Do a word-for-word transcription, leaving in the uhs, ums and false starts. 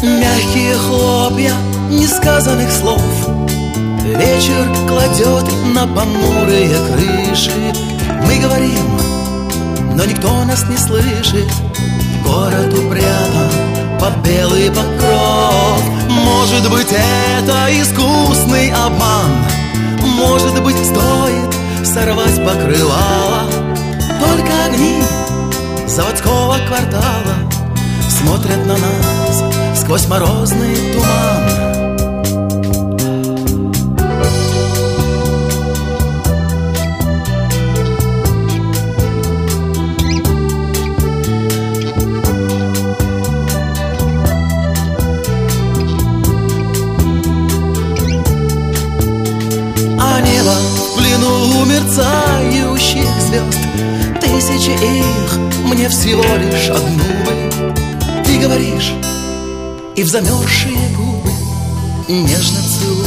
Мягкие хлопья несказанных слов вечер кладет на понурые крыши. Мы говорим, но никто нас не слышит. Город упрятан под белый покров. Может быть, это искусный обман. Может быть, стоит сорвать покрывало. Только огни заводского квартала смотрят на нас сквозь морозный туман. А небо в плену мерцающих звезд, тысячи их, мне всего лишь одну бы. Ты говоришь, и в замерзшие губы нежно целуешь.